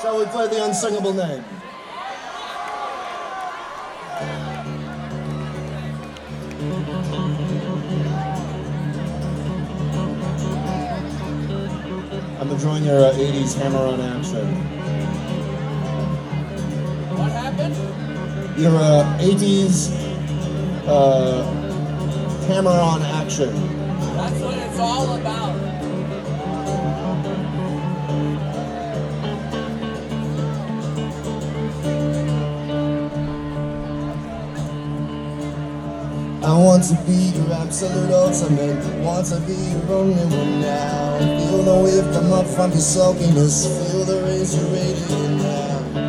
Shall we play The Unsingable Name? I'm enjoying your 80s hammer-on action. What happened? Your 80s hammer-on action. That's what it's all about. I want to be your absolute ultimate. Want to be your only one now. Feel the wave come up from your sulkiness. Feel the rays you're radiating now.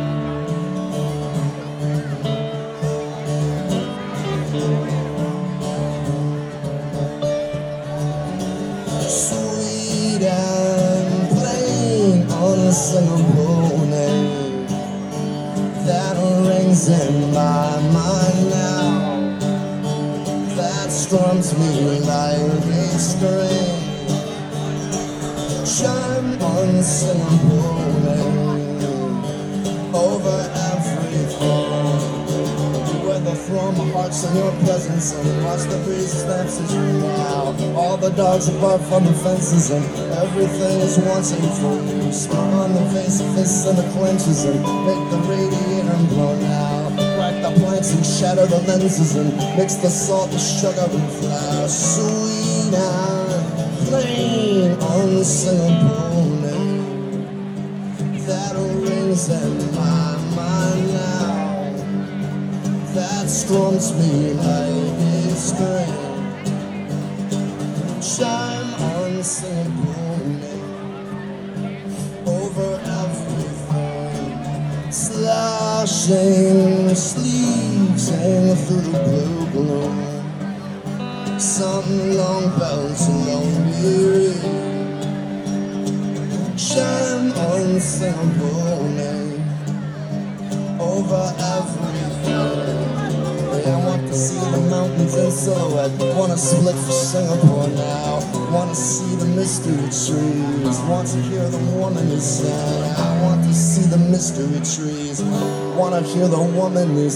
Sweet and plain, unsingable name that rings in my mind now. That strums me like a string. Shine unsingable name over everything. Weather from my heart's in your presence, and watch the breeze snaps at you now. All the dogs are barked from the fences, and everything is wanting for you. Smile on the face, fists in the clenches, and make the radiator blow now. Crack the planks and shatter the lenses, and mix the salt with sugar and flour. Sweet and plain, unsingable name that rings in my mind now. That strums me like a string. Shine unsingable name over everything. Slashing sleeves hang through the blue gloom. Some long bells along weary. Shine unsingable name over everything. I want to see the mountains in silhouette. Wanna split for Singapore now. Wanna see the mystery trees. Want to hear the woman who sang. I want to see the mystery trees. Wanna hear the woman who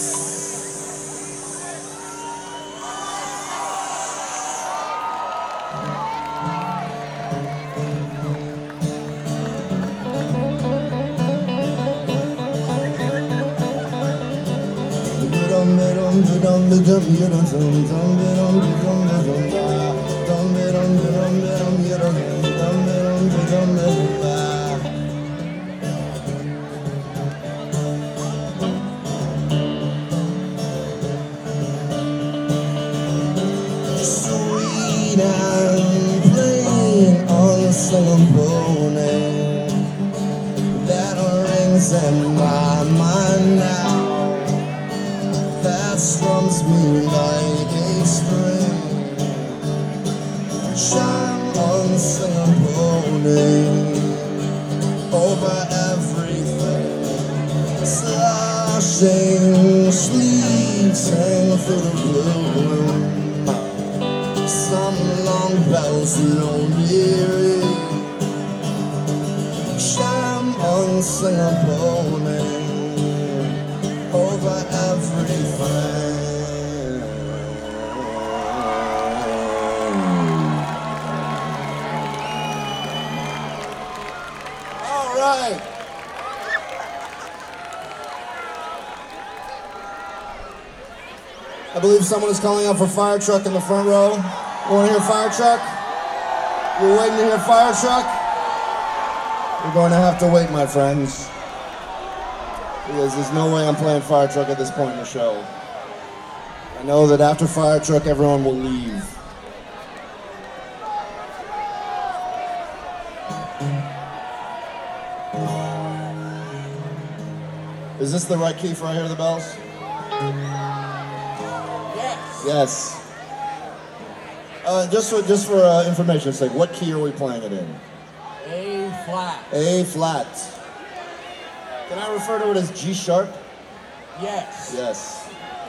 sweet and plain, unsingable name that rings in my mind now. That strums me like a string. Shine unsingable name over everything. Slashing sleeves hang through the blue gloom. Some long bells alone weary. Shine unsingable name over everything. All right. I believe someone is calling out for fire truck in the front row. You want to hear fire truck? You're waiting to hear fire truck? You're going to have to wait, my friends. Because there's no way I'm playing fire truck at this point in the show. I know that after fire truck, everyone will leave. Is this the right key for I Hear the Bells? Yes. Yes. Just for information's sake, what key are we playing it in? A flat. A flat. Can I refer to it as G sharp? Yes. Yes.